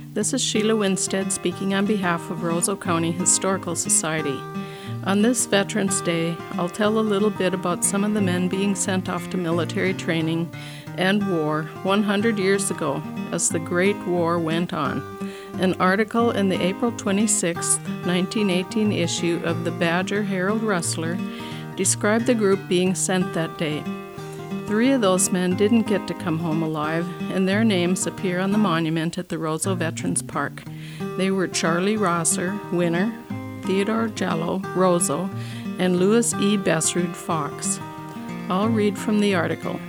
This is Sheila Winstead speaking on behalf of Roseau County Historical Society. On this Veterans Day, I'll tell a little bit about some of the men being sent off to military training and war 100 years ago as the Great War went on. An article in the April 26, 1918 issue of the Badger Herald-Rustler described the group being sent that day. 3 of those men didn't get to come home alive, and their names appear on the monument at the Roseau Veterans Park. They were Charlie Rosser, Winner, Theodore Jello, Roseau, and Louis E. Besrud, Fox. I'll read from the article.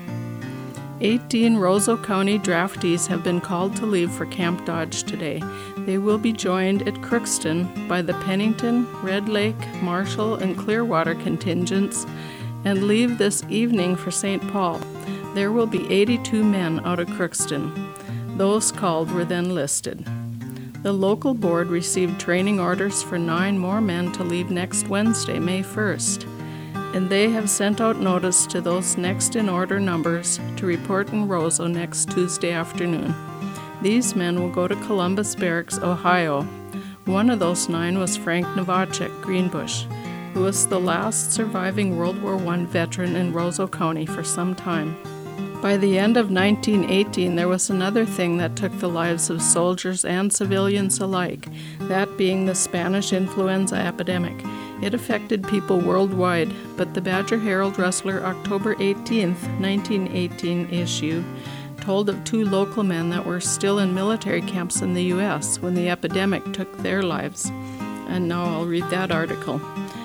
18 Roseau County draftees have been called to leave for Camp Dodge today. They will be joined at Crookston by the Pennington, Red Lake, Marshall, and Clearwater contingents and leave this evening for St. Paul. There will be 82 men out of Crookston. Those called were then listed. The local board received training orders for 9 more men to leave next Wednesday, May 1st, and they have sent out notice to those next in order numbers to report in Roseau next Tuesday afternoon. These men will go to Columbus Barracks, Ohio. One of those 9 was Frank Novacek, Greenbush, who was the last surviving World War I veteran in Roseau County for some time. By the end of 1918, there was another thing that took the lives of soldiers and civilians alike, that being the Spanish influenza epidemic. It affected people worldwide, but the Badger Herald-Rustler October 18, 1918 issue told of 2 local men that were still in military camps in the U.S. when the epidemic took their lives. And now I'll read that article.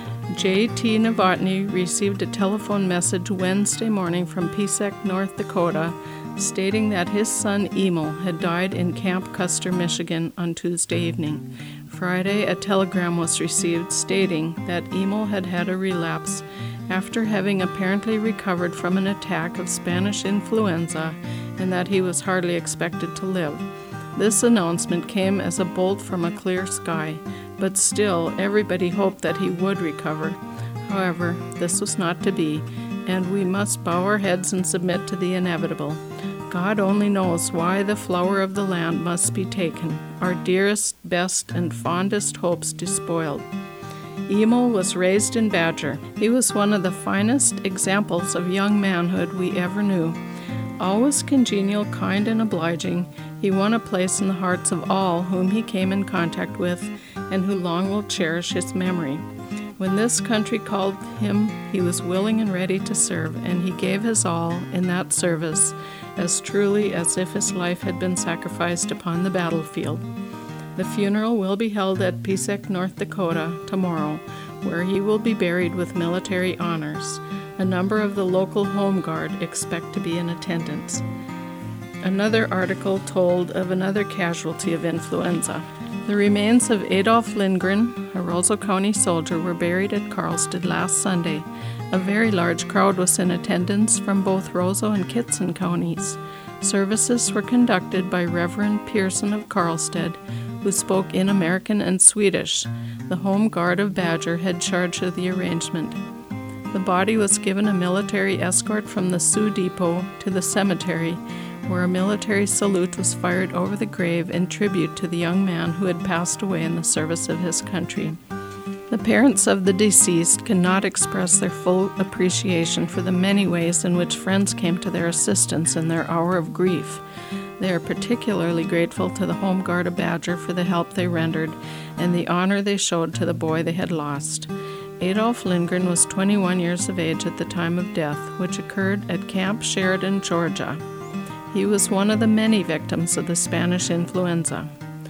J.T. Novotny received a telephone message Wednesday morning from Pisek, North Dakota, stating that his son Emil had died in Camp Custer, Michigan on Tuesday evening. Friday, a telegram was received stating that Emil had had a relapse after having apparently recovered from an attack of Spanish influenza and that he was hardly expected to live. This announcement came as a bolt from a clear sky, but still everybody hoped that he would recover. However, this was not to be, and we must bow our heads and submit to the inevitable. God only knows why the flower of the land must be taken, our dearest, best, and fondest hopes despoiled. Emil was raised in Badger. He was one of the finest examples of young manhood we ever knew. Always congenial, kind, and obliging, he won a place in the hearts of all whom he came in contact with and who long will cherish his memory. When this country called him, he was willing and ready to serve, and he gave his all in that service as truly as if his life had been sacrificed upon the battlefield. The funeral will be held at Pisek, North Dakota, tomorrow, where he will be buried with military honors. A number of the local Home Guard expect to be in attendance. Another article told of another casualty of influenza. The remains of Adolf Lindgren, a Roseau County soldier, were buried at Karlstad last Sunday. A very large crowd was in attendance from both Roseau and Kittson counties. Services were conducted by Reverend Pearson of Karlstad, who spoke in American and Swedish. The Home Guard of Badger had charge of the arrangement. The body was given a military escort from the Sioux Depot to the cemetery, where a military salute was fired over the grave in tribute to the young man who had passed away in the service of his country. The parents of the deceased cannot express their full appreciation for the many ways in which friends came to their assistance in their hour of grief. They are particularly grateful to the Home Guard of Badger for the help they rendered and the honor they showed to the boy they had lost. Adolf Lindgren was 21 years of age at the time of death, which occurred at Camp Sheridan, Georgia. He was one of the many victims of the Spanish influenza.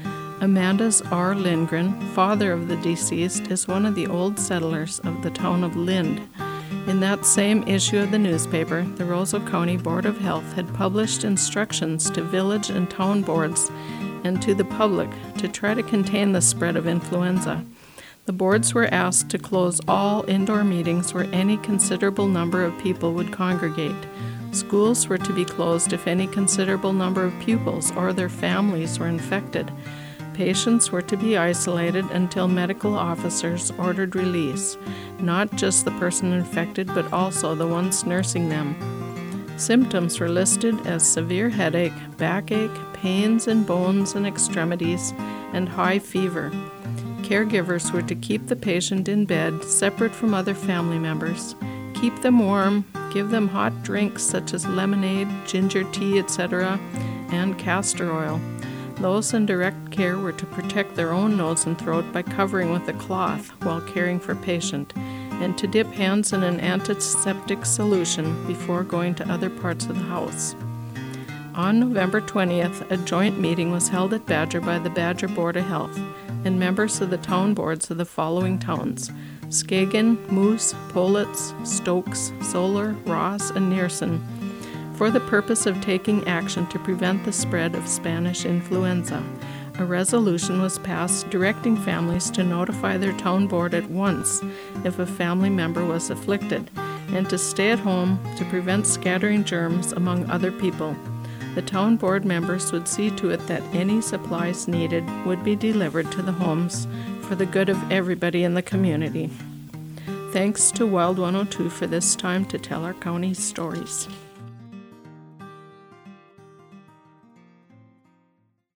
Amandas R. Lindgren, father of the deceased, is one of the old settlers of the town of Lind. In that same issue of the newspaper, the Roseau County Board of Health had published instructions to village and town boards and to the public to try to contain the spread of influenza. The boards were asked to close all indoor meetings where any considerable number of people would congregate. Schools were to be closed if any considerable number of pupils or their families were infected. Patients were to be isolated until medical officers ordered release, not just the person infected, but also the ones nursing them. Symptoms were listed as severe headache, backache, pains in bones and extremities, and high fever. Caregivers were to keep the patient in bed, separate from other family members, keep them warm, give them hot drinks such as lemonade, ginger tea, etc., and castor oil. Those in direct care were to protect their own nose and throat by covering with a cloth while caring for patient, and to dip hands in an antiseptic solution before going to other parts of the house. On November 20th, a joint meeting was held at Badger by the Badger Board of Health and members of the town boards of the following towns: Skagen, Moose, Politz, Stokes, Solar, Ross, and Nearson, for the purpose of taking action to prevent the spread of Spanish influenza. A resolution was passed directing families to notify their town board at once if a family member was afflicted, and to stay at home to prevent scattering germs among other people. The town board members would see to it that any supplies needed would be delivered to the homes for the good of everybody in the community. Thanks to Wild 102 for this time to tell our county stories.